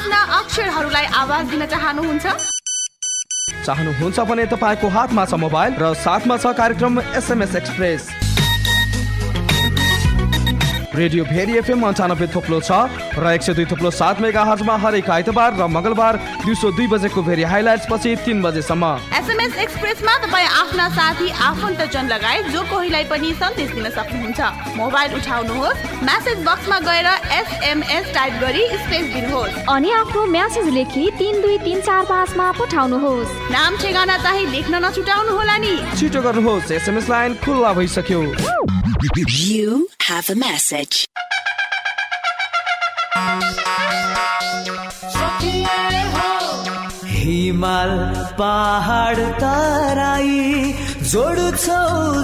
आफ्ना अक्षरहरूलाई आवाज दिन चाहनुहुन्छ भने तपाईँको हातमा छ मोबाइल र साथमा छ कार्यक्रम SMS express. Radio Bheri FM 98.6 र 102.7 मेगाहर्जमा हरेक आइतबार र मंगलबार दिउँसो 2 बजेको भेरी हाइलाइट्स पछि 3 बजेसम्म। SMS एक्सप्रेसमा तपाईँ आफ्ना साथी आफन्तजन लगायत जो कोहीलाई पनि सन्देश दिन सक्नुहुन्छ। मोबाइल उठाउनुहोस्, मेसेज बक्समा गएर SMS टाइप गरी स्पेस दिनुहोस् अनि आफ्नो मेसेज लेखी 32345 मा पठाउनुहोस्। नाम ठेगाना चाहिँ लेख्न नछुटाउनु होला नि। छिटो गर्नुहोस्, SMS लाइन खुल्ला भइसक्यो। You have a message. हिमाल पहाड तराई जोड्छौ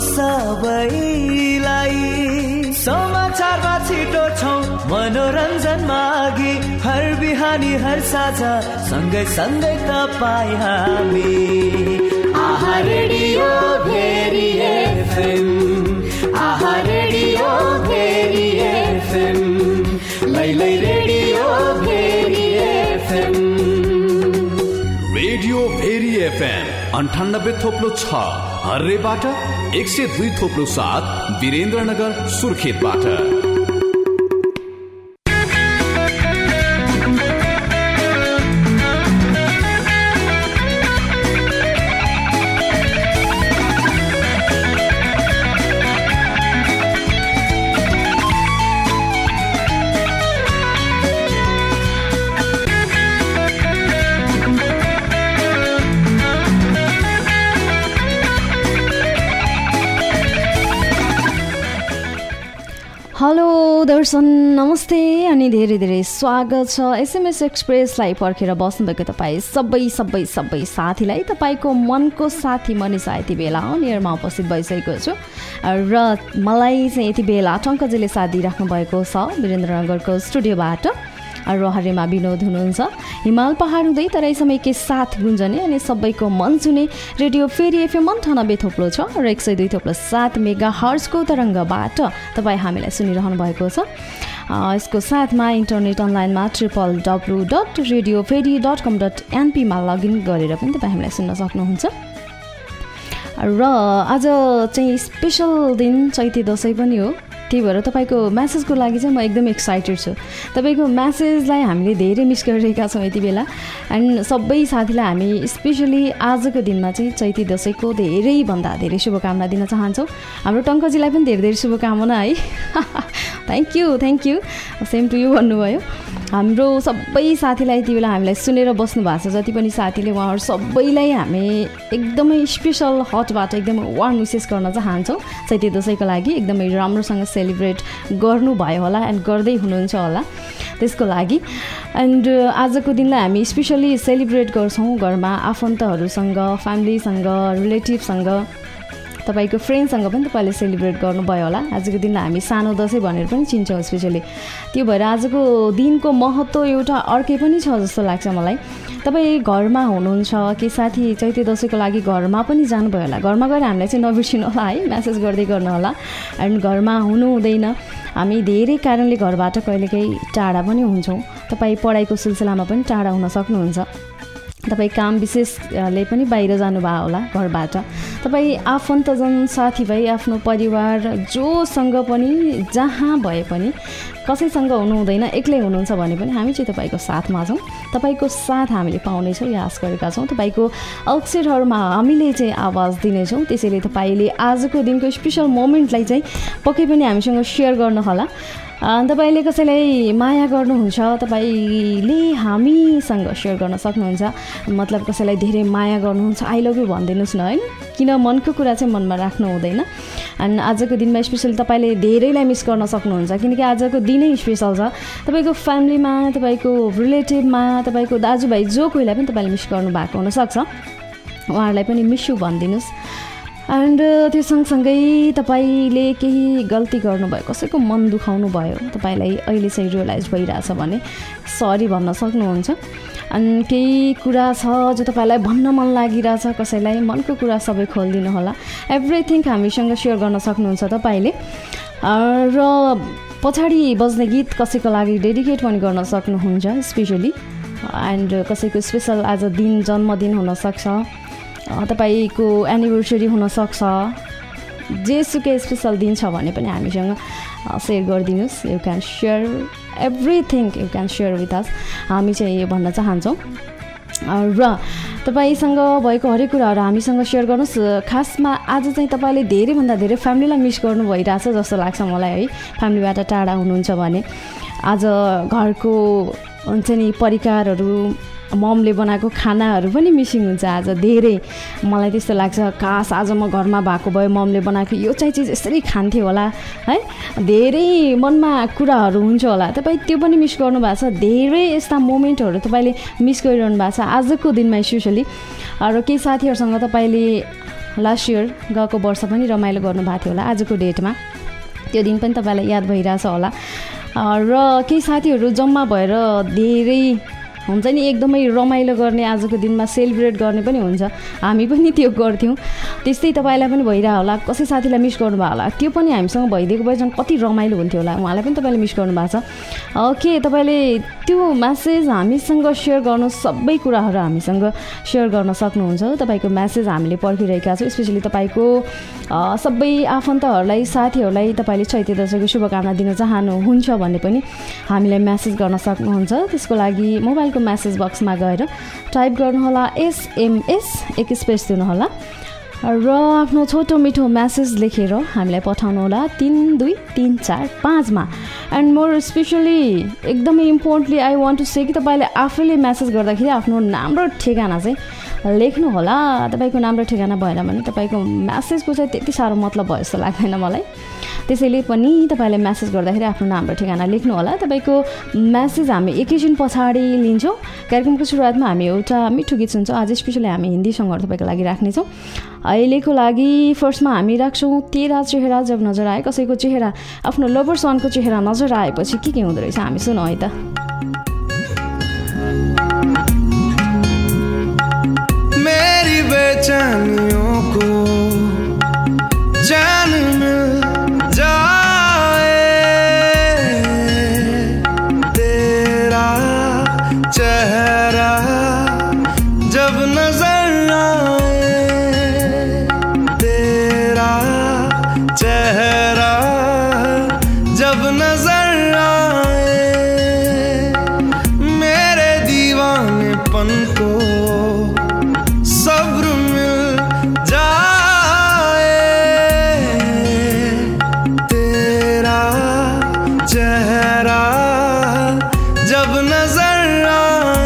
सबैलाई, समाचारमा छिटो छौ मनोरञ्जन मागी, हर बिहानी हर साझा सँगै सँगै तपाईँ हामी। आहा रेडियो भेरी FM, आहा रेडियो भेरी FM, लैलै radio Bheri FM। Radio Bheri FM 98.6 हर्रेबाट 102.7 वीरेन्द्रनगर सुर्खेतबाट। हेलो दर्शन, नमस्ते अनि धेरै धेरै स्वागत छ SMS एक्सप्रेसलाई पर्खेर बस्नुभएको तपाईँ सबै साथीलाई। तपाईँको मनको साथी मनिषा यति बेला अनियरमा उपस्थित भइसकेको छु र मलाई चाहिँ यति बेला टङ्कजीले साथ दिइराख्नु भएको छ वीरेन्द्रनगरको स्टुडियोबाट। रहरीमा विनोद हुनुहुन्छ, हिमाल पहाड हुँदै तराई समयकै साथ गुन्जने अनि सबैको मन छुने रेडियो फेरी FM 98.6 र 102.7 मेगाहर्जको तरङ्गबाट तपाईँ हामीलाई सुनिरहनु भएको छ। यसको साथमा इन्टरनेट अनलाइनमा www.radioferi.com.np मा लगइन गरेर पनि तपाईँ हामीलाई सुन्न सक्नुहुन्छ। र आज चाहिँ स्पेसल दिन चैते दसैँ पनि हो, त्यही भएर तपाईँको म्यासेजको लागि चाहिँ म एकदम एक्साइटेड छु। तपाईँको म्यासेजलाई हामीले धेरै मिस गरिरहेका छौँ यति बेला। एन्ड सबै साथीलाई हामी स्पेसली आजको दिनमा चाहिँ चैते दसैँको धेरैभन्दा धेरै शुभकामना दिन चाहन्छौँ। हाम्रो टङ्कजीलाई पनि धेरै धेरै शुभकामना है। Thank you same to you भन्नुभयो। हाम्रो सबै साथीलाई यति बेला हामीलाई सुनेर बस्नु भएको छ, जति पनि साथीले उहाँहरू सबैलाई हामी एकदमै स्पेसल हटबाट एकदमै वार्म विसेस गर्न चाहन्छौँ। चैते दसैँको लागि एकदमै राम्रोसँग सेलिब्रेट गर्नुभयो होला एन्ड गर्दै हुनुहुन्छ होला त्यसको लागि। एन्ड आजको दिनलाई हामी स्पेसली सेलिब्रेट गर्छौँ घरमा आफन्तहरूसँग, फ्यामिलीसँग, रिलेटिभसँग, तपाईँको फ्रेन्डसँग पनि तपाईँले सेलिब्रेट गर्नुभयो होला। आजको दिनलाई हामी सानो दसैँ भनेर पनि चिन्छौँ स्पेसली। त्यो भएर आजको दिनको महत्त्व एउटा अर्कै पनि छ जस्तो लाग्छ मलाई। तपाईँ घरमा हुनुहुन्छ कि साथी चैते दसैँको लागि घरमा पनि जानुभयो होला, घरमा गएर हामीलाई चाहिँ नबिर्सिनु होला है, म्यासेज गर्दै गर्नु होला। एन्ड घरमा हुनु हुँदैन, हामी धेरै कारणले घरबाट कहिलेकाहीँ टाढा पनि हुन्छौँ। तपाईँ पढाइको सिलसिलामा पनि टाढा हुन सक्नुहुन्छ, तपाईँ काम विशेषले पनि बाहिर जानुभयो होला घरबाट। तपाईँ आफन्तजन, साथीभाइ, आफ्नो परिवार जोसँग पनि जहाँ भए पनि कसैसँग हुनुहुँदैन, एक्लै हुनुहुन्छ भने पनि हामी चाहिँ तपाईँको साथमा छौँ। तपाईँको साथ हामीले पाउनेछौँ यो आश गरेका छौँ। तपाईँको अक्षरहरूमा हामीले चाहिँ आवाज दिनेछौँ। त्यसैले तपाईँले आजको दिनको स्पेसल मोमेन्टलाई चाहिँ पक्कै पनि हामीसँग सेयर गर्नुहोला। तपाईँले कसैलाई माया गर्नुहुन्छ, तपाईँले हामीसँग सेयर गर्न सक्नुहुन्छ। मतलब कसैलाई धेरै माया गर्नुहुन्छ, आई लभ यु भनिदिनुहोस् न, होइन? किन मनको कुरा चाहिँ मनमा राख्नु हुँदैन। अनि आजको दिनमा स्पेसली तपाईँले धेरैलाई मिस गर्न सक्नुहुन्छ, किनकि आजको दिनै स्पेसल छ। तपाईँको फ्यामिलीमा, तपाईँको रिलेटिभमा, तपाईँको दाजुभाइ जो कोहीलाई पनि तपाईँले मिस गर्नुभएको हुनसक्छ, उहाँहरूलाई पनि मिस यु भनिदिनुहोस्। एन्ड त्यो सँगसँगै तपाईँले केही गल्ती गर्नुभयो, कसैको मन दुखाउनु भयो, तपाईँलाई अहिले चाहिँ रियलाइज भइरहेछ भने सरी भन्न सक्नुहुन्छ। अनि केही कुरा छ जो तपाईँलाई भन्न मन लागिरहेछ कसैलाई, मनको कुरा सबै खोलिदिनु होला। एभ्रिथिङ हामीसँग सेयर गर्न सक्नुहुन्छ तपाईँले। र पछाडि बज्ने गीत कसैको लागि डेडिकेट पनि गर्न सक्नुहुन्छ स्पेसली। एन्ड कसैको स्पेसल आज दिन जन्मदिन हुनसक्छ, तपाईँको एनिभर्सरी हुनसक्छ, जेसुकै स्पेसल दिन छ भने पनि हामीसँग सेयर गरिदिनुहोस्. You can share everything, you can share with us. हामी चाहिँ यो भन्न चाहन्छौँ र तपाईँसँग भएको हरेक कुराहरू हामीसँग सेयर गर्नुहोस्. खासमा आज चाहिँ तपाईँले धेरैभन्दा धेरै फ्यामिलीलाई मिस गर्नु भइरहेछ जस्तो लाग्छ मलाई है. फ्यामिलीबाट टाढा हुनुहुन्छ भने आज घरको हुन्छ नि परिकारहरू, ममले बनाएको खानाहरू पनि मिसिङ हुन्छ आज धेरै. मलाई त्यस्तो लाग्छ काश आज म घरमा भएको भए ममले बनाएको यो चाहिँ चिज यसरी खान्थेँ होला है. धेरै मनमा कुराहरू हुन्छ होला, तपाईँ त्यो पनि मिस गर्नुभएको छ. धेरै यस्ता मोमेन्टहरू तपाईँले मिस गरिरहनु भएको छ आजको दिनमा स्पेसली. र केही साथीहरूसँग तपाईँले लास्ट इयर गएको वर्ष पनि रमाइलो गर्नुभएको थियो होला, आजको डेटमा त्यो दिन पनि तपाईँलाई याद भइरहेछ होला. र केही साथीहरू जम्मा भएर धेरै हुन्छ नि एकदमै रमाइलो गर्ने, आजको दिनमा सेलिब्रेट गर्ने पनि हुन्छ. हामी पनि त्यो गर्थ्यौँ. त्यस्तै तपाईँलाई पनि भइरहेको होला, कसै साथीलाई मिस गर्नुभयो होला, त्यो पनि हामीसँग भइदिएको भए झन् कति रमाइलो हुन्थ्यो होला. उहाँलाई पनि तपाईँले मिस गर्नुभएको छ. ओके, तपाईँले त्यो म्यासेज हामीसँग सेयर गर्नु, सबै कुराहरू हामीसँग सेयर गर्न सक्नुहुन्छ. तपाईँको म्यासेज हामीले पर्खिरहेका छौँ. स्पेसली तपाईँको सबै आफन्तहरूलाई, साथीहरूलाई तपाईँले चैते दशैँको शुभकामना दिन चाहनुहुन्छ भने पनि हामीलाई म्यासेज गर्न सक्नुहुन्छ. त्यसको लागि मोबाइलको म्यासेज बक्समा गएर टाइप गर्नुहोला SMS, एक स्पेस दिनुहोला र आफ्नो छोटो मिठो म्यासेज लेखेर हामीलाई पठाउनुहोला 32345 एन्ड मोर स्पेसली एकदमै importantly I want to say कि तपाईँले आफैले म्यासेज गर्दाखेरि आफ्नो नाम र ठेगाना चाहिँ लेख्नुहोला. तपाईँको नाम र ठेगाना भएन भने तपाईँको म्यासेजको चाहिँ त्यति साह्रो मतलब भयो जस्तो लाग्दैन मलाई. त्यसैले पनि तपाईँले म्यासेज गर्दाखेरि आफ्नो नाम र ठेगाना लेख्नुहोला. तपाईँको म्यासेज हामी एकैछिन पछाडि लिन्छौँ. कार्यक्रमको सुरुवातमा हामी एउटा मिठो गीत सुन्छौँ. आज स्पेसली हामी हिन्दी सङ्गहरू तपाईँको लागि राख्नेछौँ. अहिलेको लागि फर्स्टमा हामी राख्छौँ तेरा चेहरा जब नजर आए. कसैको चेहरा, आफ्नो लभर्स वानको चेहरा नजर आएपछि के हुँदो रहेछ हामी सुनौँ है त. मेरी बेचैनियों को जान मिल जाए, तेरा चेहरा जब नजर आए, तेरा चेहरा जब नजर आए, मेरे दीवानेपन को सब्र मिल जाए, तेरा चेहरा जब नजर आए.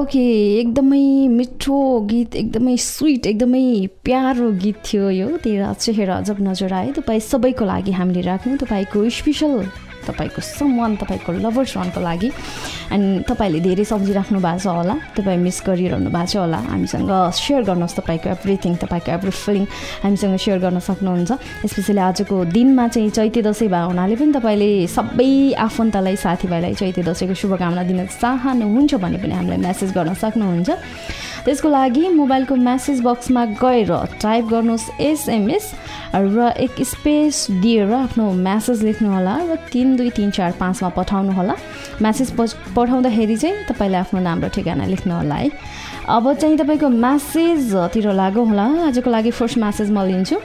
ओके एकदमै मिठो गीत एकदमै स्विट एकदमै प्यारो गीत थियो यो तेरा चेहरा जब नजर आए तपाईँ सबैको लागि हामीले राख्यौँ तपाईँको स्पेसल तपाईँको समवन तपाईँको लभर्स वानको लागि एन्ड तपाईँले धेरै सम्झिराख्नु भएको छ होला तपाईँ मिस गरिरहनु भएको छ होला हामीसँग सेयर गर्नुहोस् तपाईँको एभ्रिथिङ तपाईँको एभ्री फिलिङ हामीसँग सेयर गर्न सक्नुहुन्छ स्पेसली आजको दिनमा चाहिँ चैते दसैँ भएको हुनाले पनि तपाईँले सबै आफन्तलाई साथीभाइलाई चैते दसैँको शुभकामना दिन चाहनुहुन्छ भने पनि हामीलाई मेसेज गर्न सक्नुहुन्छ त्यसको लागि मोबाइलको मेसेज बक्समा गएर टाइप गर्नुहोस् SMS र एक स्पेस दिएर आफ्नो मेसेज लेख्नुहोला र 32345 मा पठाउनु होला मेसेज पठाउँदाखेरि चाहिँ तपाईँले आफ्नो नाम र ठेगाना लेख्नुहोला है अब चाहिँ तपाईँको मेसेजतिर लागौँ होला आजको लागि फर्स्ट मेसेज म लिन्छु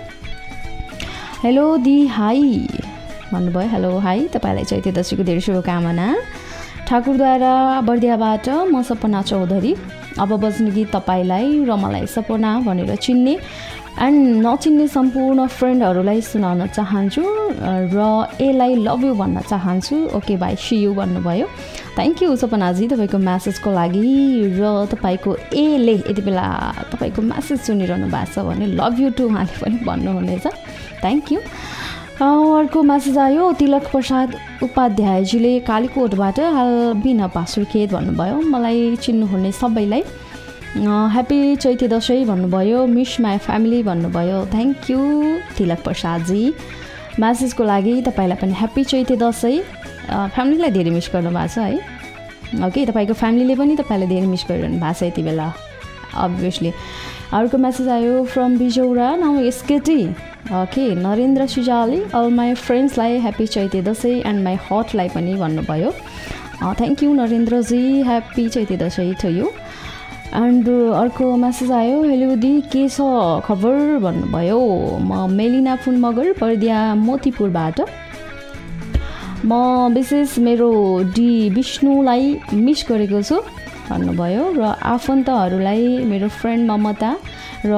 हेलो दि हाई भन्नुभयो हेलो हाई तपाईँलाई चैते दशैँको धेरै शुभकामना ठाकुरद्वारा बर्दियाबाट म सपना चौधरी अब बज्ने गीत तपाईँलाई र मलाई सपना भनेर चिन्ने एन्ड नचिन्ने सम्पूर्ण फ्रेन्डहरूलाई सुनाउन चाहन्छु र एलाई लभ यु भन्न चाहन्छु ओके बाई सी यु भन्नुभयो थ्याङ्क यू सपनाजी तपाईँको मेसेजको लागि र तपाईँको एले यति बेला तपाईँको मेसेज सुनिरहनु भएको छ भने लभ यु टु उहाँले पनि भन्नुहुनेछ थ्याङ्क यू अर्को मेसेज आयो तिलक प्रसाद उपाध्यायजीले कालीकोटबाट हाल बिना पासुर्खेत भन्नुभयो मलाई चिन्नुहुने सबैलाई ह्याप्पी चैते दशैँ भन्नुभयो मिस माई फ्यामिली भन्नुभयो थ्याङ्क यू तिलक प्रसादजी मेसेजको लागि तपाईँलाई पनि ह्याप्पी चैते दशैँ फ्यामिलीलाई धेरै मिस गर्नुभएको छ है ओके तपाईँको फ्यामिलीले पनि तपाईँलाई धेरै मिस गरिरहनु भएको छ यति बेला अभियसली अर्को मेसेज आयो from Bijaura now SKT okay Narendra सुजालले अल माई फ्रेन्ड्सलाई happy Chaite Dashain and my हटलाई पनि भन्नुभयो थ्याङ्क यू नरेन्द्रजी happy Chaite Dashain to you and अर्को मेसेज आयो हेलो दी के छ खबर भन्नुभयो म मेलिना फुन मगर बर्दिया मोतीपुरबाट म विशेष मेरो डी विष्णुलाई मिस गरेको छु भन्नुभयो र आफन्तहरूलाई मेरो फ्रेन्ड ममता र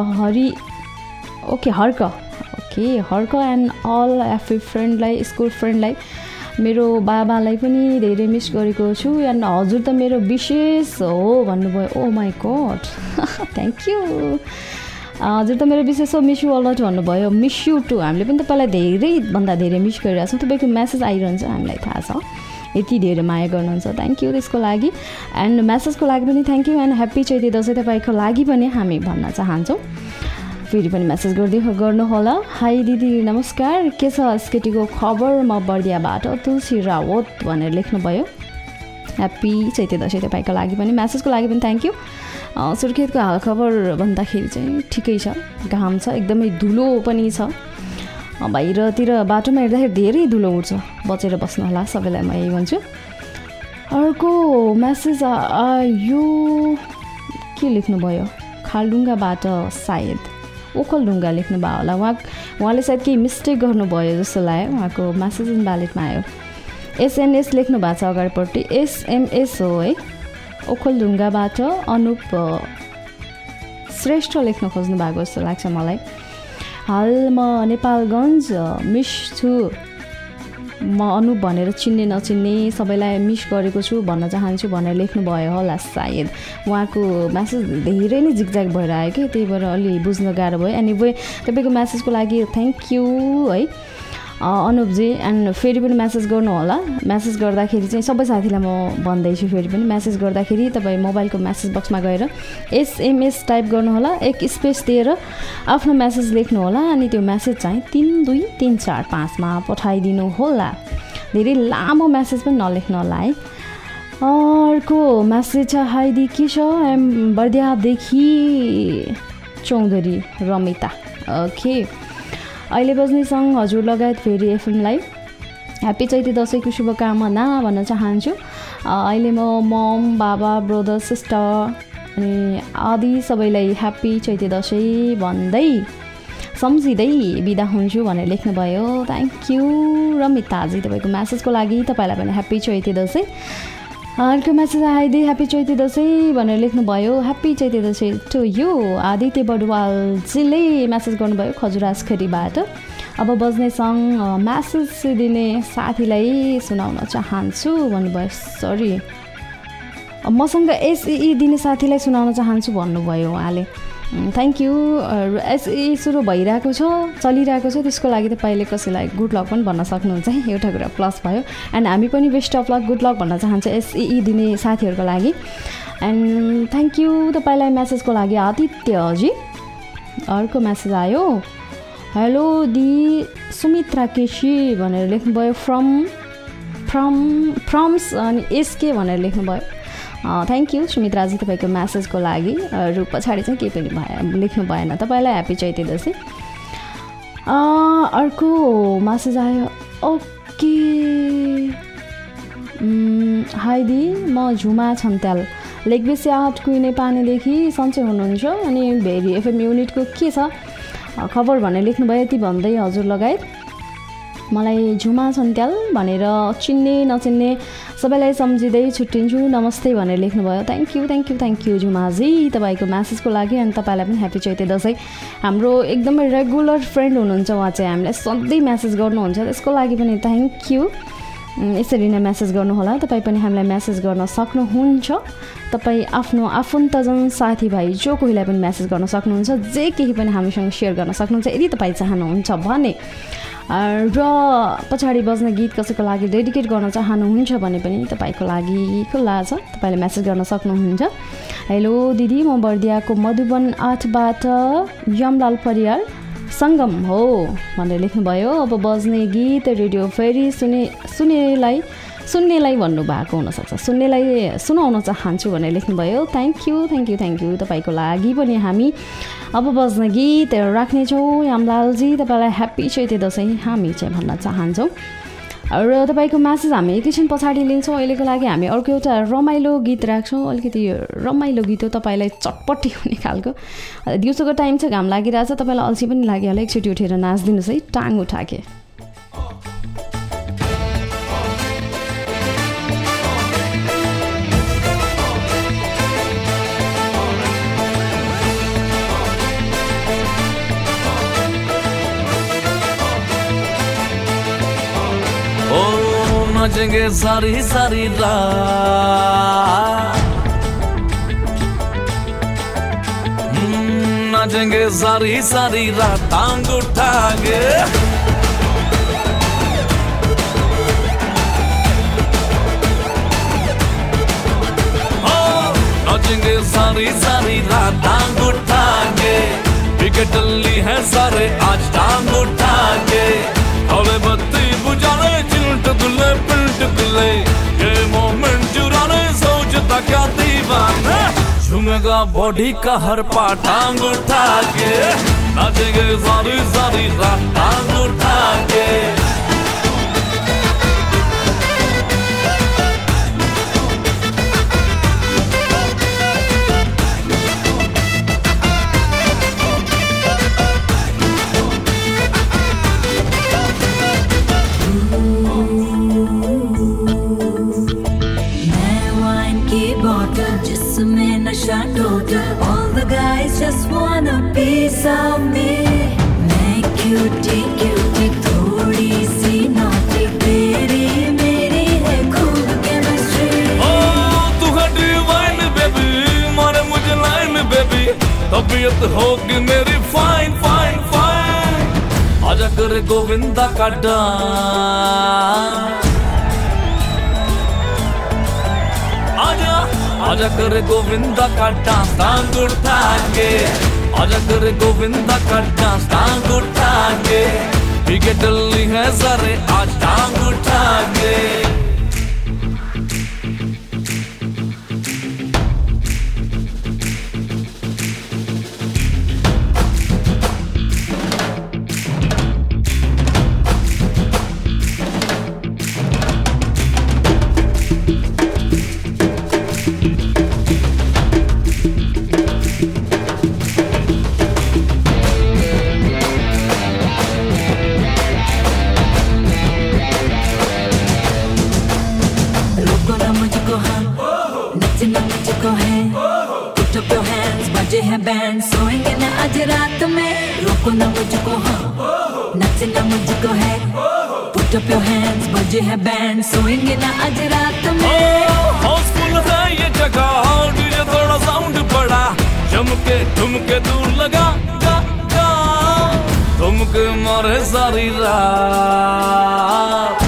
हर्क एन्ड अल एफी फ्रेन्डलाई स्कुल फ्रेन्डलाई मेरो बाबालाई पनि धेरै मिस गरेको छु एन्ड हजुर त मेरो विशेष हो भन्नुभयो oh my god thank you हजुर त मेरो विशेष हो मिस यु अलट भन्नुभयो मिस यु टु हामीले पनि तपाईँलाई धेरैभन्दा धेरै मिस गरिरहेको छौँ तपाईँको मेसेज आइरहन्छ हामीलाई थाहा छ यति धेरै माया गर्नुहुन्छ थ्याङ्क यू त्यसको लागि एन्ड मेसेजको लागि पनि thank you and happy Chaite Dashain तपाईँको लागि पनि हामी भन्न चाहन्छौँ फेरि पनि मेसेज गर्नुहोला हाई दिदी नमस्कार के छ एसकेटीको खबर म बर्दियाबाट तुलसी रावत भनेर लेख्नुभयो ह्याप्पी चैते दशैँ तपाईँको लागि पनि मेसेजको लागि पनि थ्याङ्क यू सुर्खेतको हालखबर भन्दाखेरि चाहिँ ठिकै छ घाम छ एकदमै धुलो पनि छ बाहिरतिर बाटोमा हेर्दाखेरि धेरै धुलो उठ्छ बचेर बस्नु होला सबैलाई म यही भन्छु अर्को मेसेज आयो के लेख्नुभयो खालडुङ्गाबाट सायद ओखलढुङ्गा लेख्नुभयो होला उहाँले सायद केही मिस्टेक गर्नुभयो जस्तो लाग्यो उहाँको मेसेज इनभ्यालिडमा आयो SNS लेख्नु भएको छ अगाडिपट्टि SMS हो है ओखलढुङ्गाबाट अनुप श्रेष्ठ लेख्न खोज्नु भएको जस्तो लाग्छ मलाई हाल म नेपालगञ्ज मिस छु म अनुप भनेर चिन्ने नचिन्ने सबैलाई मिस गरेको छु भन्न चाहन्छु भनेर लेख्नुभयो होला सायद उहाँको मेसेज धेरै नै जिगज्याग भएर आयो कि त्यही भएर अलि बुझ्न गाह्रो भयो एनिवे तपाईँको मेसेजको लागि थ्याङ्क यू है अनुपजी एन्ड फेरि पनि मेसेज गर्नु होला मेसेज गर्दाखेरि चाहिँ सबै साथीलाई म भन्दैछु फेरि पनि मेसेज गर्दाखेरि तपाईँ मोबाइलको मेसेज बक्समा गएर SMS टाइप गर्नुहोला एक स्पेस दिएर आफ्नो मेसेज लेख्नु होला अनि त्यो मेसेज चाहिँ 32345 मा पठाइदिनु होला धेरै लामो मेसेज पनि नलेख्नु होला है अर्को मेसेज छ हाइदी के छ एम बर्दियादेखि चौधरी रमिता ओके अहिले बज्ने सङ्ग हजुर लगायत फेरि एफएमलाई ह्याप्पी चैते दशैँको शुभकामना भन्न चाहन्छु अहिले म मम बाबा ब्रदर सिस्टर अनि आदि सबैलाई ह्याप्पी चैते दशैँ भन्दै सम्झिँदै बिदा हुन्छु भनेर लेख्नुभयो थ्याङ्क यू रमिताजी तपाईँको मेसेजको लागि तपाईँलाई पनि ह्याप्पी चैते दशैँ अर्को मेसेज आइदिए ह्याप्पी चैते दशैँ भनेर लेख्नुभयो happy Chaite Dashain to you Aditya बडवालजीले मेसेज गर्नुभयो खजुरासखरीबाट अब बज्ने सङ्ग मेसेज दिने साथीलाई सुनाउन चाहन्छु भन्नुभयो सरी मसँग एसई दिने साथीलाई सुनाउन चाहन्छु भन्नुभयो उहाँले। Thank you. एसई सुरु भइरहेको छ, चलिरहेको छ, त्यसको लागि तपाईँले कसैलाई गुड लक पनि भन्न सक्नुहुन्छ है, एउटा कुरा प्लस भयो। एन्ड हामी पनि best of luck, good luck भन्न चाहन्छु एसई दिने साथीहरूको लागि। एन्ड थ्याङ्क यू तपाईँलाई म्यासेजको लागि आदित्यजी। अर्को म्यासेज आयो, हेलो दि सुमित्रा केसी भनेर लेख्नुभयो, फ्रम्स अनि एसके भनेर लेख्नुभयो। थ्याङ्क यू सुमित्राजी तपाईँको म्यासेजको लागि। अरू पछाडि चाहिँ केही पनि लेख्नु भएन। तपाईँलाई ह्याप्पी चैते दसैँ। अर्को म्यासेज आयो, ओके हाई दि म झुमा छन्त्याल लेकबेसी 8 कुइने पानीदेखि सन्चै हुनुहुन्छ अनि भेरी एफएम युनिटको के छ खबर भनेर लेख्नुभयो। यति भन्दै हजुर लगायत मलाई झुमा छन्त्याल भनेर चिन्ने नचिन्ने सबैलाई सम्झिँदै छुट्टिन्छु, नमस्ते भनेर लेख्नुभयो। थ्याङ्क यू झुमाजी तपाईँको म्यासेजको लागि। अनि तपाईँलाई पनि ह्याप्पी चैते दसैँ। हाम्रो एकदमै रेगुलर फ्रेन्ड हुनुहुन्छ उहाँ चाहिँ, हामीलाई सधैँ म्यासेज गर्नुहुन्छ, त्यसको लागि पनि थ्याङ्क यू। यसरी नै म्यासेज गर्नुहोला। तपाईँ पनि हामीलाई म्यासेज गर्न सक्नुहुन्छ। तपाईँ आफ्नो आफन्तजन साथीभाइ जो कोहीलाई पनि म्यासेज गर्न सक्नुहुन्छ, जे केही पनि हामीसँग सेयर गर्न सक्नुहुन्छ यदि तपाईँ चाहनुहुन्छ भने। र पछाडि बज्ने गीत कसैको लागि डेडिकेट गर्न चाहनुहुन्छ भने पनि तपाईँको लागि खुल्ला छ, तपाईँले म्यासेज गर्न सक्नुहुन्छ। हेलो दिदी, म बर्दियाको मधुबन 8बाट यमलाल परियार सङ्गम हो भनेर लेख्नुभयो। अब बज्ने गीत रेडियो फेरि सुन्नेलाई भन्नुभएको हुनसक्छ, सुन्नेलाई सुनाउन चाहन्छु भनेर लेख्नुभयो। थ्याङ्क यू तपाईँको लागि पनि हामी अब बज्ने गीत राख्नेछौँ। यामलालजी तपाईँलाई ह्याप्पी चैते दसैँ हामी चाहिँ भन्न चाहन्छौँ। र तपाईँको म्यासेज हामी एकैछिन पछाडि लिन्छौँ। अहिलेको लागि हामी अर्को एउटा रमाइलो गीत राख्छौँ। अलिकति रमाइलो गीत हो, तपाईँलाई चटपटी हुने खालको। दिउँसोको टाइम छ, घाम लागिरहेछ, तपाईँलाई अल्छी पनि लागिहाल्यो, एकचोटि उठेर नाचिदिनुहोस् है, टाङ उठाके। नाचेंगे सारी सारी रात, नाचेंगे सारी सारी रात टांग उठा के। नाचेंगे सारी सारी रात टांग उठा के, विकेट ली है सारे आज टांग उठा के। हवे बत्ती बुझाने चिल्टुले पिल्टुले, ये मोमेंट चुराने सोचता क्या दीवाना। झूमेगा बॉडी का हर पार्ट टांग उठा के, नाचेंगे सारी सारी रात टांग उठा के। All the guys just want a piece of me. मैं cutie थोड़ी सी naughty, मेरी है खूब chemistry. Oh, तू है divine baby, मारे मुझे line baby, तबीयत होगी मेरी fine fine fine. आजा करे गोविंदा का डांस, आजा करे गोविंदा का डांस टांग उठा के। आजा करे गोविंदा का डांस टांग उठा के। विकेट ली है सारे आज टांग उठा के। बैंड सोएंगे ना आज रात में, रोको ना मुझको, हाँ नचना मुझको है। पुट अप योर हैंड्स, बजे है बैंड सोएंगे ना आज रात में। हाउसफुल है ये जगह, के दूर लगा गा गा ठुमके मारे सारी रात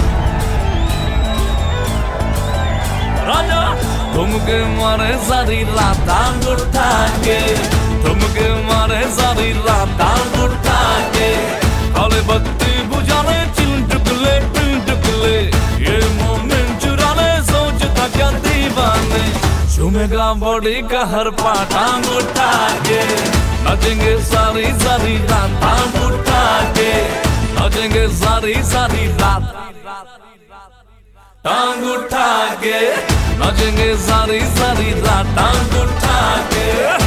राजा ठुमके मारे सारी रात टांग उठा के ठुमके मारे सारी रात टांग उठा के काले बत्ती बुझाने चिंटुकले पिंटुकले ये मोमेंट चुराने सोचता क्या दीवाने झूमेगा बॉडी का हर पार्ट टांग उठा के नाचेंगे सारी सारी रात टांग उठा के नाचेंगे सारी सारी रात टांग उठा के नाचेंगे सारी सारी रात टांग उठा के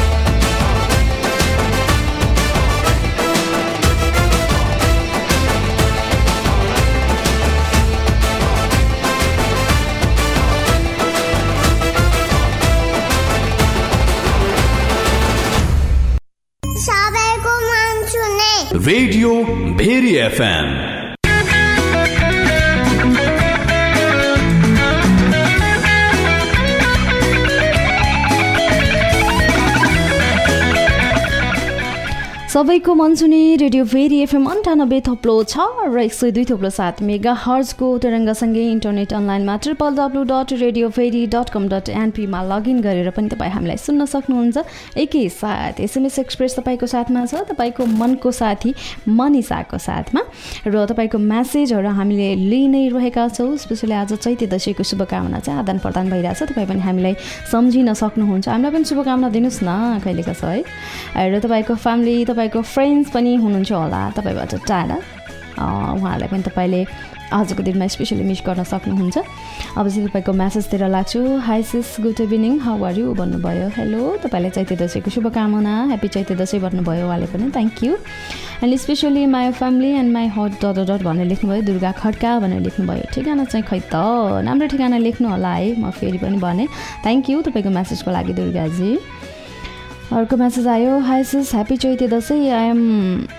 रेडियो भेरी एफएम सबैको मन सुने रेडियो भेरी एफएम 98.6 र 102.7 मेगा हर्जको तरङ्गसँगै इन्टरनेट अनलाइनमा www.radioveri.com.np मा लगइन गरेर पनि तपाईँ हामीलाई सुन्न सक्नुहुन्छ। एकैसाथ एसएमएस एक्सप्रेस तपाईँको साथमा छ, तपाईँको मनको साथी मनिषाको साथमा, र तपाईँको म्यासेजहरू हामीले लिइ नै रहेका छौँ। स्पेसली आज चैते दशैंको शुभकामना चाहिँ आदान प्रदान भइरहेछ। तपाईँ पनि हामीलाई सम्झिन सक्नुहुन्छ। हामीलाई पनि शुभकामना दिनुहोस् न कहिले कसो है। र तपाईँको फ्यामिली तपाईँको फ्रेन्ड्स पनि हुनुहुन्छ होला तपाईँबाट टाढा, उहाँहरूलाई पनि तपाईँले आजको दिनमा स्पेसली मिस गर्न सक्नुहुन्छ। अब चाहिँ तपाईँको म्यासेजतिर लाग्छु। Hi sis, good evening, how are you भन्नुभयो। हेलो, तपाईँलाई चैते दशैंको शुभकामना, ह्याप्पी चैते दशैं भन्नुभयो उहाँले पनि, thank you. And specially my family and my hot dot भनेर लेख्नुभयो। दुर्गा खड्का भनेर लेख्नुभयो। ठेगाना चाहिँ खै त राम्रो ठेगाना लेख्नु होला है, म फेरि पनि भने थ्याङ्क यू तपाईँको म्यासेजको लागि दुर्गाजी। अर्को म्यासेज आयो। Hi sis, happy Chaite Dashain, I am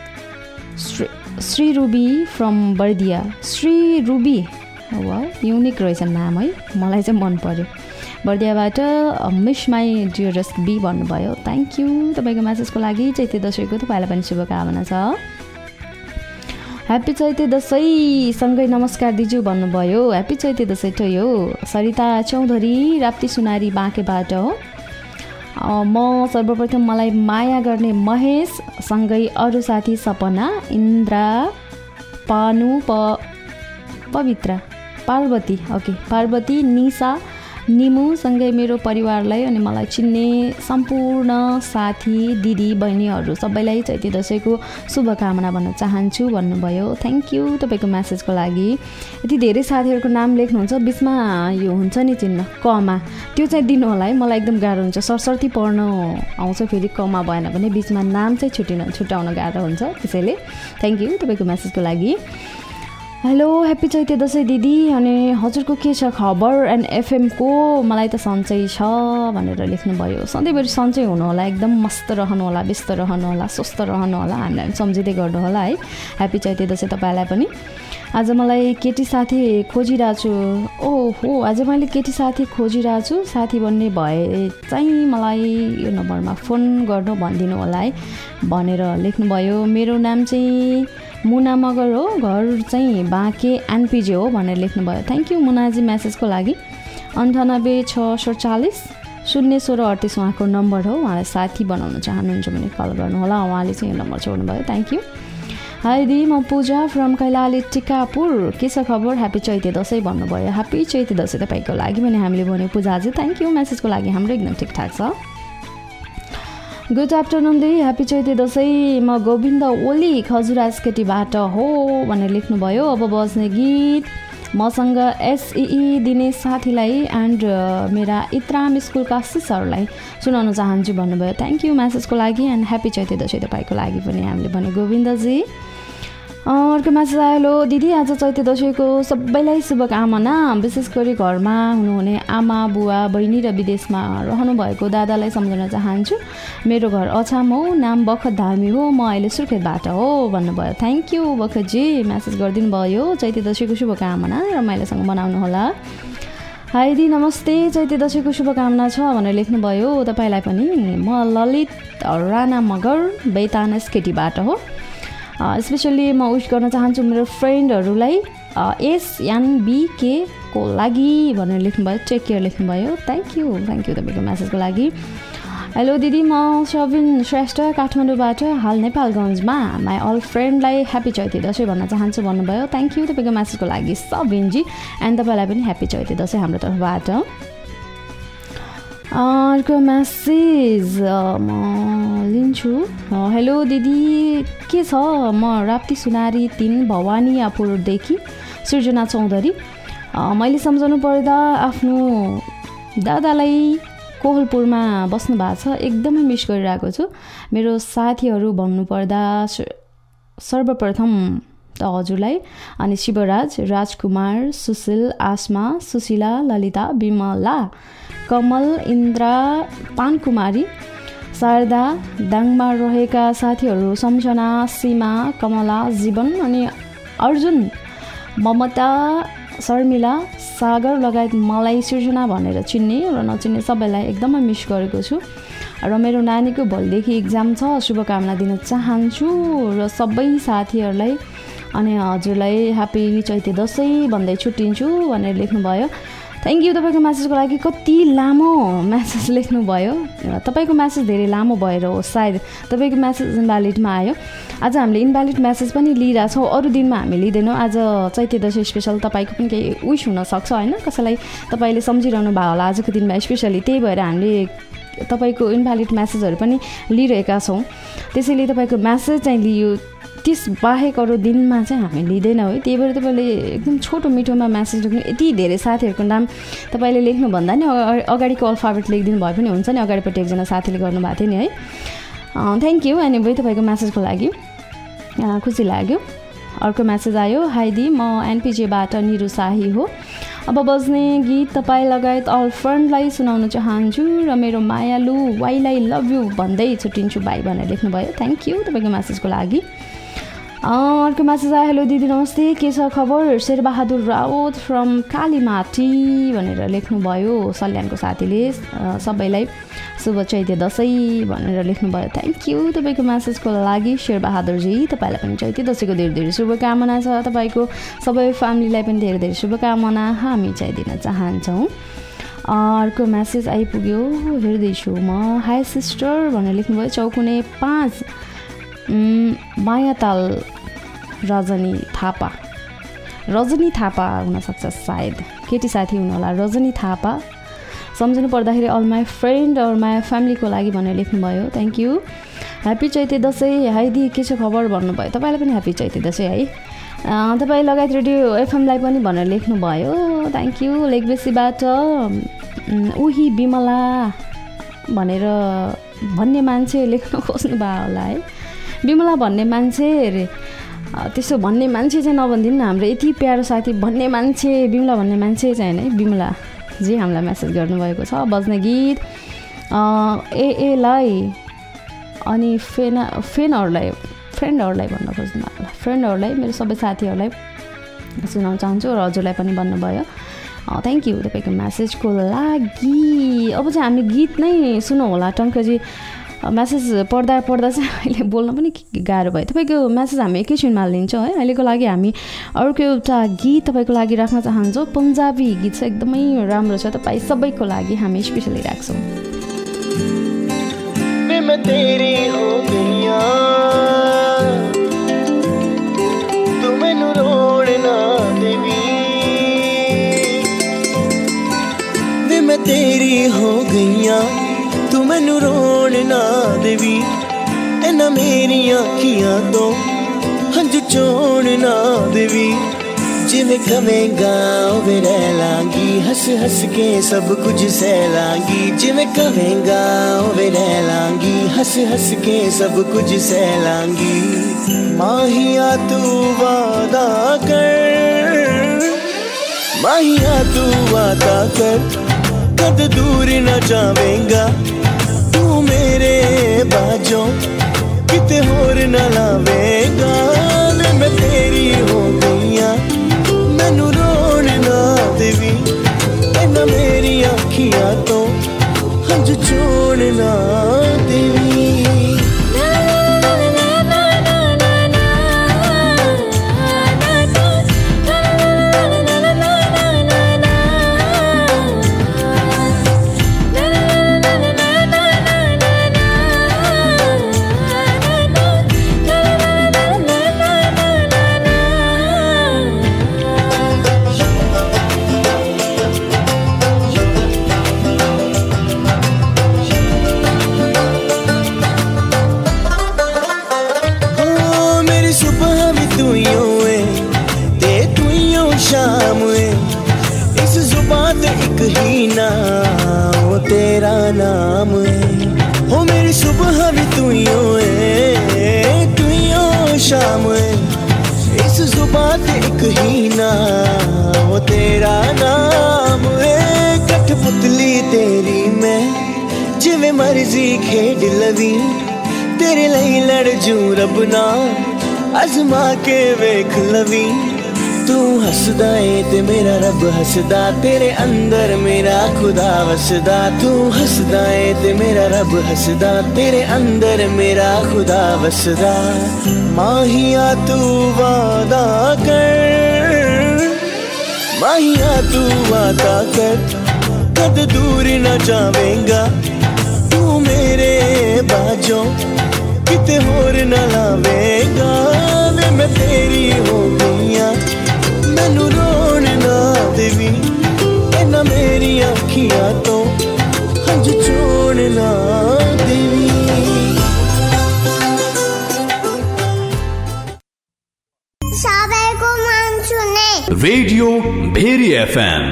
Shri Ruby from Bardiya. Shri Ruby, वा युनिक रहेछ नाम है, मलाई चाहिँ मन पर्यो। बर्दियाबाट मिस माई डियरेस्ट बी भन्नुभयो। थ्याङ्क यू तपाईँको म्यासेजको लागि। चैते दशैंको तपाईँलाई पनि शुभकामना छ। ह्याप्पी चैते दशैं सँगै नमस्कार दिजु भन्नुभयो। ह्याप्पी चैते दशैं त यो सरिता चौधरी राप्ती सुनारी बाँकेबाट हो। म सर्वप्रथम मलाई माया गर्ने महेश सँगै अरू साथी सपना, इन्द्रा, पानु, पवित्र, पार्वती, ओके पार्वती, निशा, निमु सँगै मेरो परिवारलाई अनि मलाई चिन्ने सम्पूर्ण साथी दिदी बहिनीहरू सबैलाई चैते दशैंको शुभकामना भन्न चाहन्छु भन्नुभयो। थ्याङ्क यू तपाईँको म्यासेजको लागि। यति धेरै साथीहरूको नाम लेख्नुहुन्छ, बिचमा यो हुन्छ नि चिन्ह कमा, त्यो चाहिँ दिनु होला है, मलाई एकदम गाह्रो हुन्छ। सरसर्ती पढ्न आउँछ, फेरि कमा भएन भने बिचमा नाम चाहिँ छुट्याउन गाह्रो हुन्छ। त्यसैले थ्याङ्क यू तपाईँको म्यासेजको लागि। हेलो, ह्याप्पी चैते दशैं दिदी, अनि हजुरको के छ खबर एन्ड एफएमको? मलाई त सन्चै छ भनेर लेख्नुभयो। सधैँभरि सन्चै हुनु होला, एकदम मस्त रहनु होला, व्यस्त रहनु होला, स्वस्थ रहनु होला, हामीलाई पनि सम्झिँदै गर्नु होला है। ह्याप्पी चैते दशैं तपाईँलाई पनि। आज मलाई केटी साथी खोजिरहेको छु। ओहो, आज मैले केटी साथी खोजिरहेको छु, साथी बन्ने भए चाहिँ मलाई यो नम्बरमा फोन गर्नु भनिदिनु होला है भनेर लेख्नुभयो। मेरो नाम चाहिँ मुना मगर हो, घर चाहिँ बाँके एनपिजे हो भनेर लेख्नुभयो। थ्याङ्क यू मुनाजी म्यासेजको लागि। 986440 01638 उहाँको नम्बर हो। उहाँलाई साथी बनाउन चाहनुहुन्छ भने कल गर्नुहोला, उहाँले चाहिँ यो नम्बर छोड्नुभयो। Thank you. हाई दी, म पूजा फ्रम कैलाली टिकापुर, के छ खबर? ह्याप्पी चैते दशैं भन्नुभयो। ह्याप्पी चैते दशैं तपाईँको लागि पनि हामीले भन्यो पूजाजी। थ्याङ्क यू म्यासेजको लागि, हाम्रो एकदम ठिकठाक छ। गुड आफ्टरनुन दी, ह्याप्पी चैते दशैं, म गोविन्द ओली खजुराजकेटीबाट हो भनेर लेख्नुभयो। अब बज्ने गीत मसँग एसई दिने साथीलाई एन्ड मेरा इत्राम स्कुलका शिष्यहरूलाई सुनाउन चाहन्छु भन्नुभयो। थ्याङ्क यू म्यासेजको लागि एन्ड ह्याप्पी चैते दशैं तपाईँको लागि पनि हामीले भने गोविन्दजी। अर्को म्यासेज आयो। लो दिदी, आज चैते दशैंको सबैलाई शुभकामना, विशेष गरी घरमा हुनुहुने आमा बुवा बहिनी र विदेशमा रहनुभएको दादालाई सम्झाउन चाहन्छु। मेरो घर अछाम हो, नाम बखत धामी हो, म अहिले सुर्खेतबाट हो भन्नुभयो। थ्याङ्क यू बखतजी, म्यासेज गरिदिनु भयो। चैते दशैंको शुभकामना रमाइलोसँग मनाउनु होला। हाई दी नमस्ते, चैते दशैँको शुभकामना छ भनेर लेख्नुभयो। तपाईँलाई पनि म ललित राणा मगर बैतानस केटीबाट हो। स्पेसल्ली म विश गर्न चाहन्छु मेरो फ्रेन्डहरूलाई SNBK को लागि भनेर लेख्नुभयो। टेक केयर लेख्नुभयो। थ्याङ्क यू तपाईँको म्यासेजको लागि। हेलो दिदी, म सबिन श्रेष्ठ काठमाडौँबाट हाल नेपालगञ्जमा माई अल फ्रेन्डलाई ह्याप्पी चैते दशैँ भन्न चाहन्छु भन्नुभयो। थ्याङ्क यू तपाईँको म्यासेजको लागि सबिनजी। एन्ड तपाईँलाई पनि ह्याप्पी चैते दशैँ हाम्रो तर्फबाट। अर्को म्यासेज म लिन्छु। हेलो दिदी, के छ? म राप्ती सुनारी 3 भवानीपुरदेखि सृजना चौधरी। मैले सम्झाउनु पर्दा आफ्नो दादालाई कोहलपुरमा बस्नु भएको छ, एकदमै मिस गरिरहेको छु। मेरो साथीहरू भन्नुपर्दा सर्वप्रथम त हजुरलाई, अनि शिवराज, राजकुमार, सुशील, आसमा, सुशीला, ललिता, विमला, कमल, इन्द्रा, पानकुमारी, शारदा, दाङमा रहेका साथीहरू सम्झना, सीमा, कमला, जीवन अनि अर्जुन, ममता, शर्मिला, सागर लगायत मलाई सृजना भनेर चिन्ने र नचिन्ने सबैलाई एकदमै मिस गरेको छु। र मेरो नानीको भोलिदेखि इक्जाम छ, शुभकामना दिन चाहन्छु र सबै साथीहरूलाई अनि हजुरलाई ह्याप्पी चैते दशैँ भन्दै छुट्टिन्छु भनेर लेख्नुभयो। थ्याङ्क यू तपाईँको म्यासेजको लागि। कति लामो म्यासेज लेख्नुभयो। तपाईँको म्यासेज धेरै लामो भएर हो सायद तपाईँको म्यासेज इन्भ्यालिडमा आयो। आज हामीले इन्भ्यालिड म्यासेज पनि लिइरहेछौँ, अरू दिनमा हामी लिँदैनौँ। आज चैते दशैँ स्पेसल तपाईँको पनि केही विश हुनसक्छ होइन, कसैलाई तपाईँले सम्झिरहनु भयो होला आजको दिनमा स्पेसली, त्यही भएर हामीले तपाईँको इन्भ्यालिड म्यासेजहरू पनि लिइरहेका छौँ। त्यसैले तपाईँको म्यासेज चाहिँ लियो, त्यस बाहेक अरू दिनमा चाहिँ हामी लिँदैनौँ है। त्यही भएर तपाईँले एकदम छोटो मिठोमा म्यासेज लेख्नु, यति धेरै साथीहरूको नाम तपाईँले लेख्नुभन्दा नि अगाडिको अल्फाबेट लेखिदिनु भए पनि हुन्छ नि, अगाडिपट्टि एकजना साथीले गर्नुभएको थियो नि है। थ्याङ्क यू एनिवे तपाईँको म्यासेजको लागि, खुसी लाग्यो। अर्को म्यासेज आयो। हाई दी, म NPJबाट निरु शाही हो। अब बज्ने गीत तपाईँ लगायत अल फ्रेन्डलाई सुनाउन चाहन्छु र मेरो मायालु वाइलाई लभ यु भन्दै छुट्टिन्छु बाई भनेर लेख्नुभयो। थ्याङ्क यू तपाईँको म्यासेजको लागि। अर्को म्यासेज आयो। हेलो दिदी नमस्ते, के छ खबर? शेरबहादुर राउत फ्रम कालीमाटी भनेर लेख्नुभयो सल्यानको साथीले। सबैलाई शुभ चैते दशैँ भनेर लेख्नुभयो। थ्याङ्क यू तपाईँको म्यासेजको लागि शेरबहादुरजी। तपाईँलाई पनि चैते दशैँको धेरै धेरै शुभकामना छ। तपाईँको सबै फ्यामिलीलाई पनि धेरै धेरै शुभकामना हामी चाहिँ दिन चाहन्छौँ। अर्को म्यासेज आइपुग्यो, हेर्दैछु म। हाई सिस्टर भनेर लेख्नुभयो। चौकुने 5 मायाताल रजनी थापा हुनसक्छ, सायद केटी साथी हुनु होला। रजनी थापा सम्झिनु पर्दाखेरि all my friend or my फ्यामिलीको लागि भनेर लेख्नुभयो। Thank you. Happy Chaite Dashain. Hi दी, के छ खबर भन्नुभयो। तपाईँलाई पनि ह्याप्पी चैते दशैँ है। तपाईँ लगायत रेडियो एफएमलाई पनि भनेर लेख्नुभयो। Thank you. लेकबेसीबाट उही विमला भनेर भन्ने मान्छे लेख्न खोज्नु भयो होला है। विमला भन्ने मान्छे अरे, त्यसो भन्ने मान्छे चाहिँ नभनिदिनु न, हाम्रो यति प्यारो साथी भन्ने मान्छे विमला भन्ने मान्छे चाहिँ होइन है। विमला जी हामीलाई म्यासेज गर्नुभएको छ। बज्ने गीत एलाई अनि फ्रेन्डहरूलाई भन्न खोज्नु भएको होला। फ्रेन्डहरूलाई, मेरो सबै साथीहरूलाई सुनाउन चाहन्छु र हजुरलाई पनि भन्नुभयो। थ्याङ्क यू तपाईँको म्यासेजको लागि। अब चाहिँ हामी गीत नै सुनौँ होला टङ्कजी। म्यासेज पढ्दा चाहिँ अहिले बोल्न पनि गाह्रो भयो। तपाईँको म्यासेज हामी एकैछिनमा लिन्छौँ है। अहिलेको लागि हामी अर्को एउटा गीत तपाईँको लागि राख्न चाहन्छौँ। पन्जाबी गीत छ, एकदमै राम्रो छ, तपाईँ सबैको लागि हामी स्पेसली राख्छौँ। मैं तेरी हो गईया तू मैनू रोड़ ना देवी, मैं तेरी हो गईया तू मैनू रोड़ ना देवी, इन्हां मेरियां अखियां तो हंझू छोड़ ना देवी, जिवें कवेंगा उवें रह लांगी, हंस हंस के सब कुछ सह लांगी, जिवें कवेंगा उवें रह लांगी, हंस हंस के सब कुछ सह लांगी, माहिया तू वादा कर, माहिया तू वादा कर, कद दूर न जावेंगा तू मेरे बाजों किते होर न लावेंगा, मैं तेरी हो गईया मैनू रोण ना देवी, इन्हां ना वो तेरा नाम है हो मेरी सुबह भी तू ही हो शाम है इस जुबान ते एक ही ना वो तेरा नाम है कठपुतली तेरी मैं जिवें मर्जी खेड लवी तेरे लिए लड़ जू रब ना अजमा के वेख लवी तू हसदा है ते मेरा रब हसदा तेरे अंदर मेरा खुदा वसदा तू हसदा है ते मेरा रब हसदा तेरे अंदर मेरा खुदा वसदा माहिया तू वादा कर माहिया तू वादा कर कद दूर न जावेगा तू मेरे बाजों किते होर न लावेगा वे मैं तेरी हो गईया मैनू रोन ना देवी इन्ना मेरी अखियां तो हंझ छोड़ ना देवी सबैको मन सुने रेडियो भेरी एफएम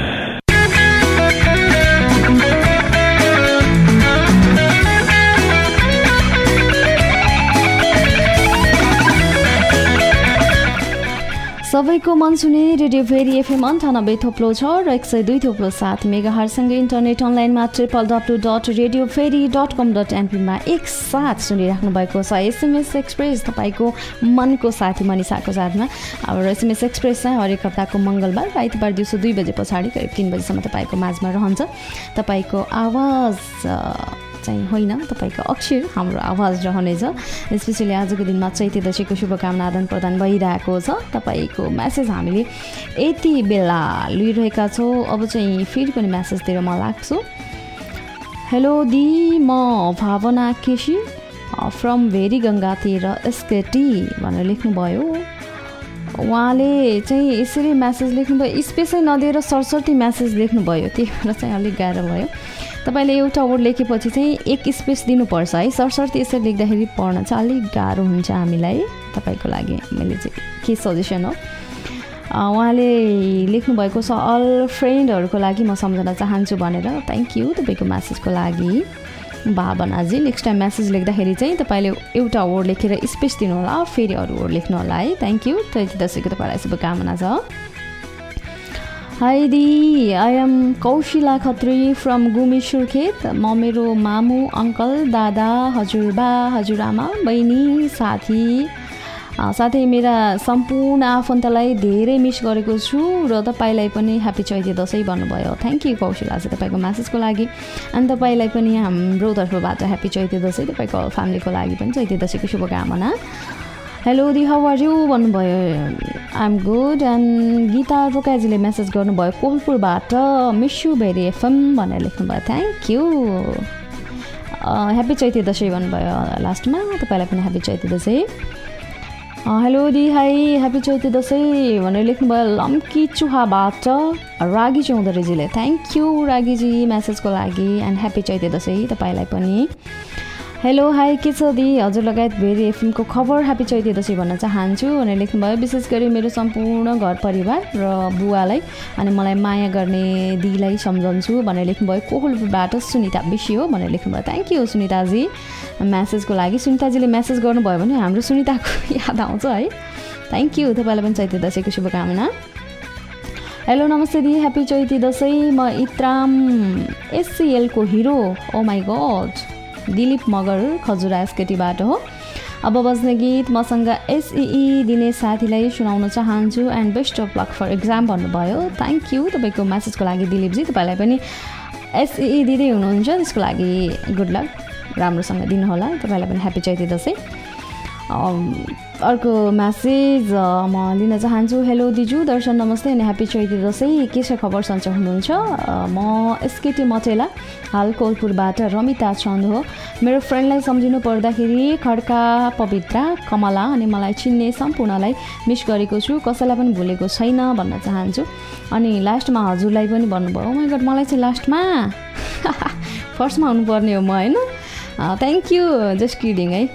सबैको मन सुने रेडियो भेरी एफएम 98.6 र 102.7 मेगाहर्जसँगै इन्टरनेट अनलाइनमा www.radioferi.com.np मा एकसाथ सुनिराख्नु भएको छ एसएमएस एक्सप्रेस तपाईँको मनको साथी मनिषाको साथमा। अब एसएमएस एक्सप्रेस चाहिँ हरेक हप्ताको मङ्गलबार र आइतबार दिउँसो 2 बजे पछाडि करिब 3 बजीसम्म तपाईँको माझमा रहन्छ। तपाईँको आवाज चाहिँ होइन तपाईँको अक्षर हाम्रो आवाज रहनेछ। स्पेसली आजको दिनमा चैते दशैंको शुभकामना आदान प्रदान भइरहेको छ। तपाईँको म्यासेज हामीले यति बेला लिइरहेका छौँ। अब चाहिँ फेरि पनि म्यासेजतिर म लाग्छु। हेलो दी म भावना केसी फ्रम भेरी गङ्गातिर एसकेटी भनेर लेख्नुभयो। उहाँले चाहिँ यसरी म्यासेज लेख्नुभयो स्पेसै नदिएर सरसर्ती म्यासेज लेख्नुभयो त्यही भएर चाहिँ अलिक गाह्रो भयो। तपाईँले एउटा वर्ड लेखेपछि चाहिँ एक स्पेस दिनुपर्छ है। सरसर्ती यसरी लेख्दाखेरि पढ्न चाहिँ अलिक गाह्रो हुन्छ हामीलाई। तपाईँको लागि मैले चाहिँ के सजेसन हो उहाँले लेख्नुभएको छ अल फ्रेन्डहरूको लागि म सम्झन चाहन्छु भनेर। थ्याङ्क यू तपाईँको म्यासेजको लागि भावनाजी। नेक्स्ट टाइम म्यासेज लेख्दाखेरि चाहिँ तपाईँले एउटा वर्ड लेखेर स्पेस दिनु होला फेरि अरू वर्ड लेख्नु होला है। Thank you. चैते दशैंको तपाईँलाई शुभकामना छ। हाई दी I am Kaushila Khatri from Gumi Surkhet. म मेरो मामु अङ्कल दादा हजुरबा हजुरआमा बहिनी साथै मेरा सम्पूर्ण आफन्तलाई धेरै मिस गरेको छु र तपाईँलाई पनि ह्याप्पी चैते दशैं भन्नुभयो। थ्याङ्क यू कौशिला चाहिँ तपाईँको म्यासेजको लागि। अनि तपाईँलाई पनि हाम्रो तर्फबाट ह्याप्पी चैते दशैं। तपाईँको फ्यामिलीको लागि पनि चैते दशैंको शुभकामना। हेलो दी हाउ आर यु भन्नुभयो। I am good. And Gita रोकाजीले मेसेज गर्नुभयो कोहलपुरबाट मिस यु भेरी एफएम भनेर लेख्नुभयो। Thank you. Happy Chaite Dashain भन्नुभयो लास्टमा। तपाईँलाई पनि ह्याप्पी चैते दशैं। हेलो दी हाई ह्याप्पी चैते दशैं भनेर लेख्नुभयो लम्की चुहाबाट रागी चौधरीजीले। थ्याङ्क यू रागीजी मेसेजको लागि एन्ड ह्याप्पी चैते दशैं तपाईँलाई पनि। हेलो हाई के छ दी हजुर लगायत भेरी एफएमको खबर ह्याप्पी चैते दशैं भन्न चाहन्छु भनेर लेख्नुभयो। विशेष गरी मेरो सम्पूर्ण घर परिवार र बुवालाई अनि मलाई माया गर्ने दीलाई सम्झन्छु भनेर लेख्नुभयो। कोहलपुरबाट सुनिता विषय हो भनेर लेख्नुभयो। थ्याङ्क यू सुनिताजी म्यासेजको लागि। सुनिताजीले म्यासेज गर्नुभयो भने हाम्रो सुनिताको याद आउँछ है। Thank you. तपाईँलाई पनि चैते दशैंको शुभकामना। हेलो नमस्ते दी ह्याप्पी चैते दशैं। म इत्राम एससिएलको hero oh my god Dilip Magar Khajura एसकेटीबाट हो। अब बज्ने गीत मसँग एसई दिने साथीलाई सुनाउन चाहन्छु and best of luck for exam भन्नुभयो। थ्याङ्क यू तपाईँको म्यासेजको लागि दिलीपजी। तपाईँलाई पनि एसई दिँदै हुनुहुन्छ त्यसको लागि गुड लक राम्रोसँग दिनुहोला। तपाईँलाई पनि ह्याप्पी चैते दशैं। अर्को म्यासेज म लिन चाहन्छु। हेलो दिजु दर्शन नमस्ते अनि ह्याप्पी चैते दशैं। के छ खबर सन्चो हुनुहुन्छ? म एसकेटी मटेला हाल कोलपुरबाट रमिता चन्द हो। मेरो फ्रेन्डलाई सम्झिनु पर्दाखेरि खड्का पवित्रा कमला अनि मलाई चिन्ने सम्पूर्णलाई मिस गरेको छु। कसैलाई पनि भुलेको छैन भन्न चाहन्छु। अनि लास्टमा हजुरलाई पनि भन्नुभयो। माइ गड मलाई चाहिँ लास्टमा फर्स्टमा हुनुपर्ने हो म होइन। थ्याङ्क यू जस्ट किडिङ है।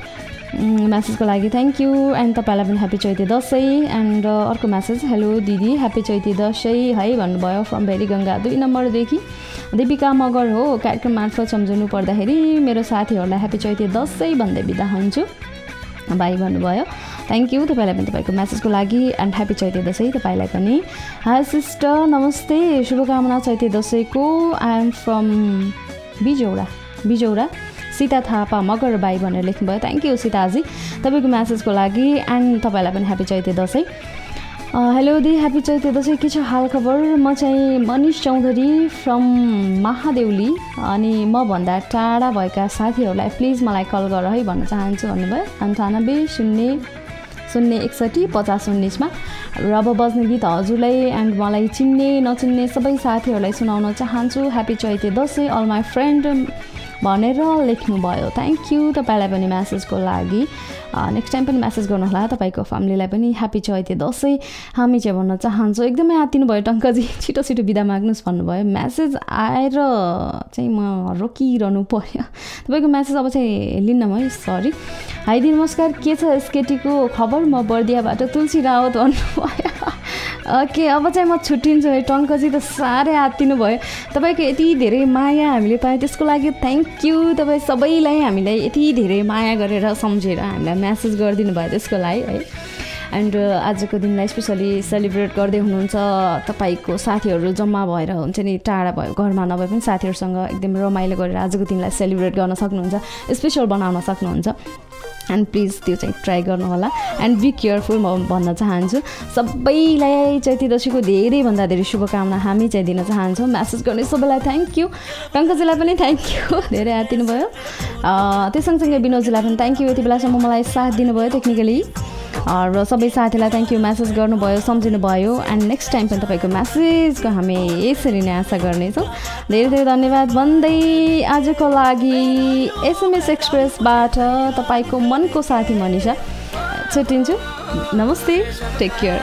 म्यासेजको लागि थ्याङ्क यू एन्ड तपाईँलाई पनि ह्याप्पी चैते दसैँ। एन्ड अर्को म्यासेज, हेलो दिदी ह्याप्पी चैते दसैँ है भन्नुभयो फ्रम भेरीगङ्गा 2 नम्बरदेखि दीपिका मगर हो। कार्यक्रम मार्फत सम्झनु पर्दाखेरि मेरो साथीहरूलाई ह्याप्पी चैते दसैँ भन्दै बिदा हुन्छु भाइ भन्नुभयो। थ्याङ्क यू तपाईँलाई पनि तपाईँको म्यासेजको लागि एन्ड ह्याप्पी चैते दसैँ तपाईँलाई पनि। हाई सिस्टर नमस्ते, शुभकामना चैते दसैँको। I am from Bijaura Sita Thapa Magar bye भनेर लेख्नुभयो। थ्याङ्क यू सीताजी तपाईँको म्यासेजको लागि एन्ड तपाईँलाई पनि ह्याप्पी चैते दसैँ। हेलो दी ह्याप्पी चैते दसैँ, के छ हाल खबर? म चाहिँ मनिष चौधरी फ्रम महादेउली अनि म भन्दा टाढा भएका साथीहरूलाई प्लिज मलाई कल गर है भन्न चाहन्छु भन्नुभयो। 98 061 50 19मा र अब बज्ने गीत हजुरलाई एन्ड मलाई चिन्ने नचिन्ने सबै साथीहरूलाई सुनाउन चाहन्छु। Happy Chaite Dashain all my friend भनेर लेख्नुभयो। थ्याङ्क यू तपाईँलाई पनि म्यासेजको लागि। नेक्स्ट टाइम पनि म्यासेज गर्नुहोला, तपाईँको फ्यामिलीलाई पनि ह्याप्पी चैते दसैँ हामी चाहिँ भन्न चाहन्छौँ। एकदमै आत्तिनु भयो टङ्कजी, छिटो छिटो बिदा माग्नुहोस् भन्नुभयो। म्यासेज आएर चाहिँ म रोकिरहनु पर्यो, तपाईँको म्यासेज अब चाहिँ लिन्न म सरी। हाइदी नमस्कार, के छ एसकेटीको खबर? म बर्दियाबाट तुलसी रावत भन्नुभयो। ओके अब चाहिँ म छुट्टिन्छु है, टङ्कजी त साह्रै आत्तिनु भयो। तपाईँको यति धेरै माया हामीले पायौँ त्यसको लागि थ्याङ्क यू। तपाईँ सबैलाई हामीलाई यति धेरै माया गरेर सम्झेर हामीलाई म्यासेज गरिदिनु भयो त्यसको लागि है। एन्ड आजको दिनलाई स्पेसली सेलिब्रेट गर्दै हुनुहुन्छ तपाईँको साथीहरू जम्मा भएर, हुन्छ नि टाढा भयो घरमा नभए पनि साथीहरूसँग एकदम रमाइलो गरेर आजको दिनलाई सेलिब्रेट गर्न सक्नुहुन्छ, स्पेसल बनाउन सक्नुहुन्छ। एन्ड प्लिज त्यो चाहिँ ट्राई गर्नुहोला एन्ड बी केयरफुल म भन्न चाहन्छु। सबैलाई चैते दसैँको धेरैभन्दा धेरै शुभकामना हामी चाहिँ दिन चाहन्छौँ। म्यासेज गर्ने सबैलाई थ्याङ्क यू, टङ्कजीलाई पनि थ्याङ्क यू, धेरै आत्तिनु भयो। त्यो सँगसँगै विनोदजीलाई पनि थ्याङ्क यू, यति बेलासम्म मलाई साथ दिनुभयो टेक्निकली र सबै साथीलाई थ्याङ्क यू, म्यासेज गर्नुभयो सम्झिनु भयो। एन्ड नेक्स्ट टाइम पनि तपाईँको म्यासेजको हामी यसरी नै आशा गर्नेछौँ। धेरै धेरै धन्यवाद भन्दै आजको लागि SMS एक्सप्रेसबाट तपाईँको मनको साथी मनिषा छुट्टिन्छु। नमस्ते, take care.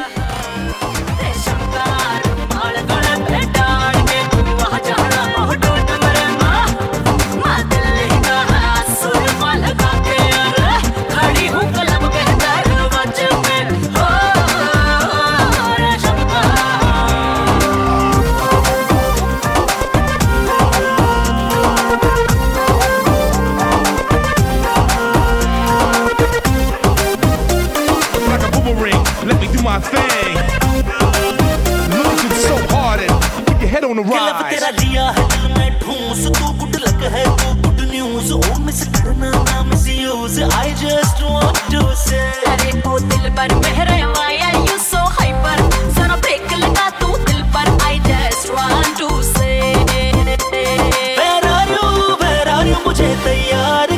My thing. Looking so hard and put your head on the rise. तेरा जिया है दिल में ठूस, तू गुड लक है तू गुड न्यूज़, ओ मिस करना ना misuse, I just want to say अरे ओ दिल पर मेहरे माया you so hyper, जरा ब्रेक लगा तू दिल पर, I just want to say where are you मुझे तैयार